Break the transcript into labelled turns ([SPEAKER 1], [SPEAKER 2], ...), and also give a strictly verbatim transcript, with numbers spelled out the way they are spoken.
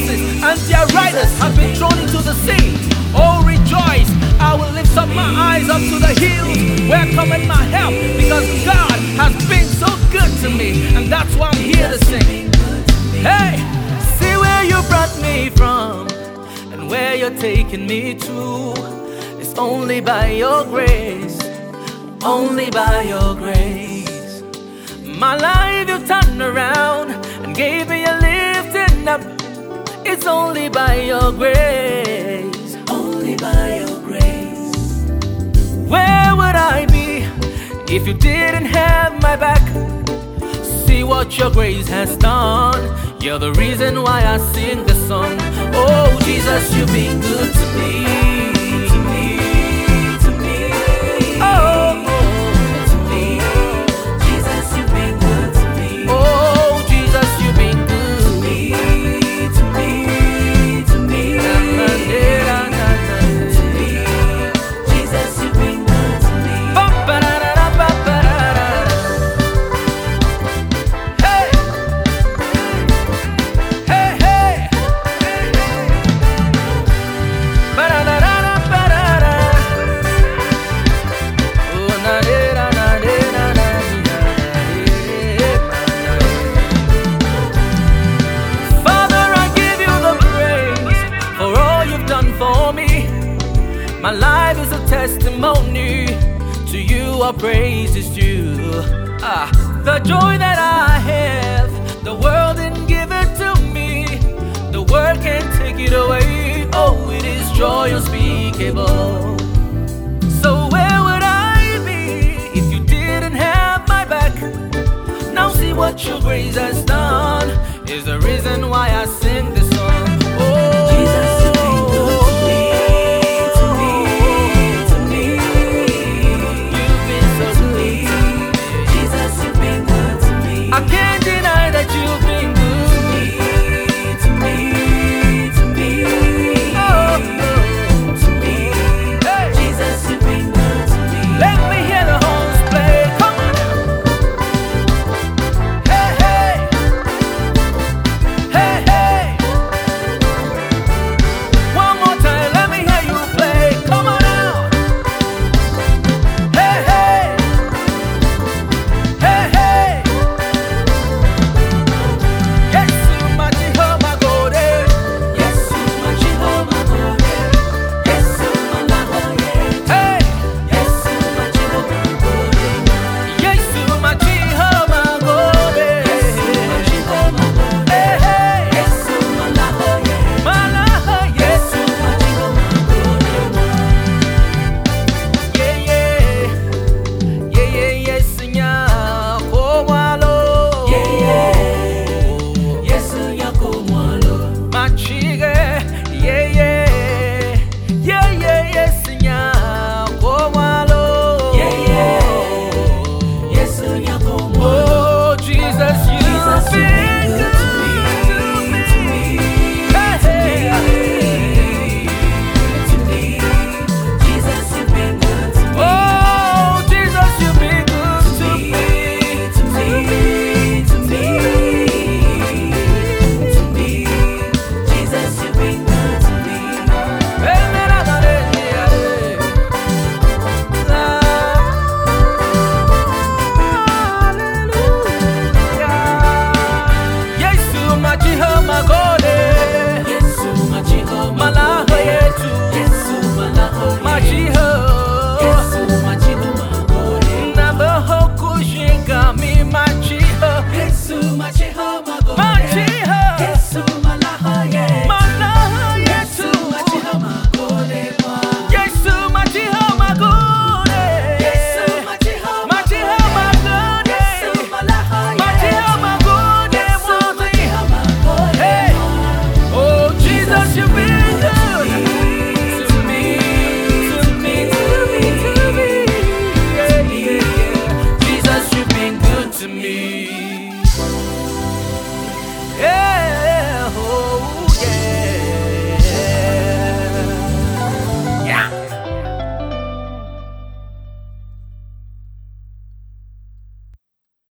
[SPEAKER 1] horses and their riders have been thrown into the sea. Oh, rejoice! I will lift up my eyes up to the hills, where cometh my help, because God has been so good to me, and that's why I'm here to sing. Hey, see where you brought me from and where you're taking me to. It's only by your grace, only by your grace. My life you turned around and gave me a lifting up. It's only by your grace, only by your grace. Where would I be if you didn't have my back? See what your grace has done. You're the reason why I sing this song. Oh, Jesus, you've been good to me, to me, to me. Oh, oh, to me. Jesus, you've been good to me. Oh, Jesus, you've been good to me, to me, to me. To me. Jesus, you've been good to me. Hey, hey, hey. Father, I give you the praise for all you've done for me. My life is a testimony, to you our praise is due. Ah, the joy that I have, the world didn't give it to me. The world can't take it away. Oh, it is joy unspeakable. So where would I be if you didn't have my back? Now see what your grace has done is the reason why I sing this song. Oh, Jesus, you've been good to me, to me, to me. You've been so good. Jesus, you've been good to me. I can't deny that you've been good to me, to me, to me. Oh, oh, to me. Hey. Jesus, you've been good to me. Let me hear the horns play. Come on now. Hey, hey. Hey, hey. One more time, let me hear you play. Come on now. Hey, hey. Hey, hey. Yes, my Jehovah God. Yes, my Jehovah God. Yes, my Lahoye. Hey. Yes, my Jehovah God. Yes, my Jehovah God. Yes, my Jehovah God. Hey, hey. Yes, my Lahoye. My Lahoye. Yes, my Jehovah God. Yeah, yeah. Yeah, yeah, yes, nya komwalo. Yeah, yeah. Yes, nya komwalo. Machige. Yeah, yeah. Yeah, yeah, yes, nya komwalo. Yeah, yeah. Yes, nya komwalo. Oh, Jesus, you've been good to me, to me. Hey, hey. To me. Jesus, you've been good to me. Oh, Jesus, you've been good to me, to me, to me, to me. Jesus, you've been good to me. Amen. Hallelujah. Yesu my Jehovah God. Yesu my Jehovah. Malahoye tu. Yesu malahoye. My Jehovah. Yesu my Jehovah God. Nabaho kushinga mi my Jehovah. Yesu my Jehovah God. My Jehovah. Yesu malahoye. Malahoye tu. Yesu my Jehovah God. Yesu my Jehovah God. Yesu my Jehovah. My Jehovah God. Yesu malahoye. My Jehovah God. Yesu my Jehovah God. Hey. Oh, Jesus, you've been good to me, to me, to me, to me. Yeah, yeah, yeah. Jesus, you've been good to me.